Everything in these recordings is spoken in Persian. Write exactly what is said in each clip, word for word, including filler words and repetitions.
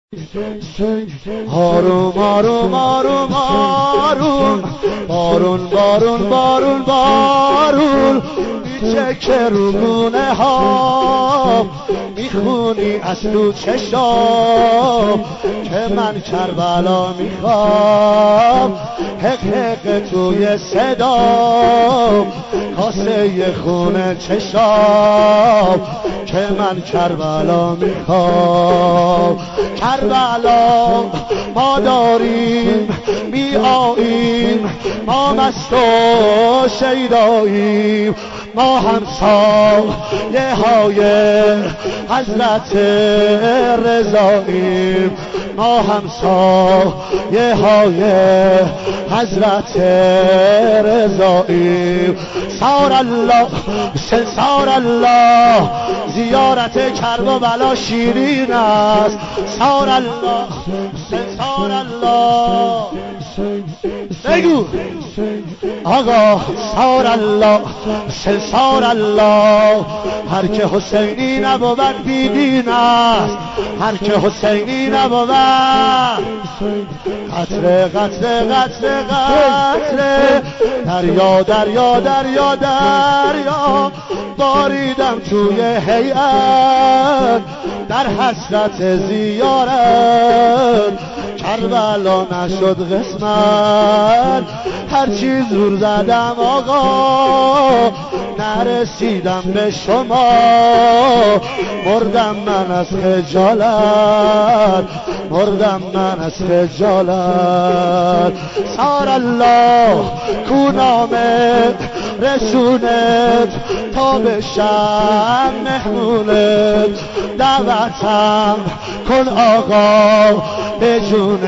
هارون هارون هارون هارون بارون بارون بارون بارون میچه که رو گونه ها میخونی از تو چشام که من کربلا میخوام حق حق توی صدا کاسه خونه چشام که من کربلا میخوام. کربلا ما داریم می آییم، ما مست و شیداییم، ما همسایه های حضرت رضاییم، ما همسایه های حضرت رضاییم. سار الله سار الله زیارت کربلا شیرین است. سار الله سار الله بگو آقا سار الله سار الله هر که حسینی نبود بیدین است، هر که حسینی نبود قطره قطره قطره قطره دریا دریا دریا دریا باریدم توی هیئت در حسرت زیارت. کربلا نشد قسمت هرچی زور زدم آقا نرسیدم به شما. مردم من از خجالت، مردم من از خجالت. سار الله کونامت رسونت تا بشم مهمونت. دعوتم کن آقا به جون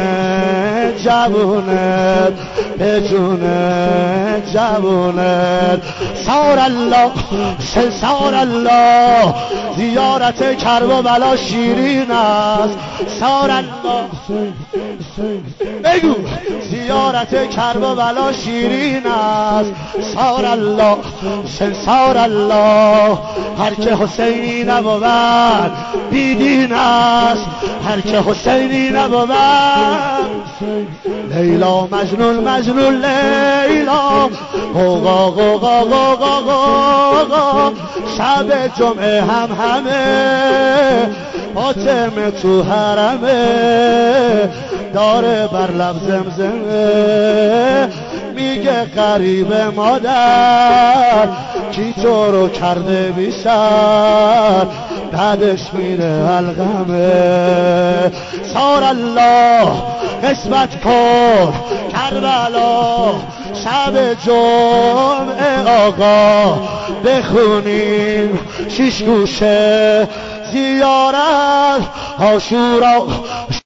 جوونت، به جون جوونت. سار الله سار الله زیارت کربلا شیرین است. سار الله بگو زیارت کربلا شیرین است. سار الله سار الله هر که حسینی نبود بیدین است، هر که حسینی نبود. لیلا مجنون مجنون لیلا غوغا غوغا غوغا غوغا شب جمعه هم همه فاطمه تو حرمه داره بر لب زمزمه میگه قریب مادر کی تو رو کرده بی سر بعدش میره الغمه. سار الله قسمت کن کربلا شب جمعه آقا بخونیم شیش گوشه زیارت عاشورا.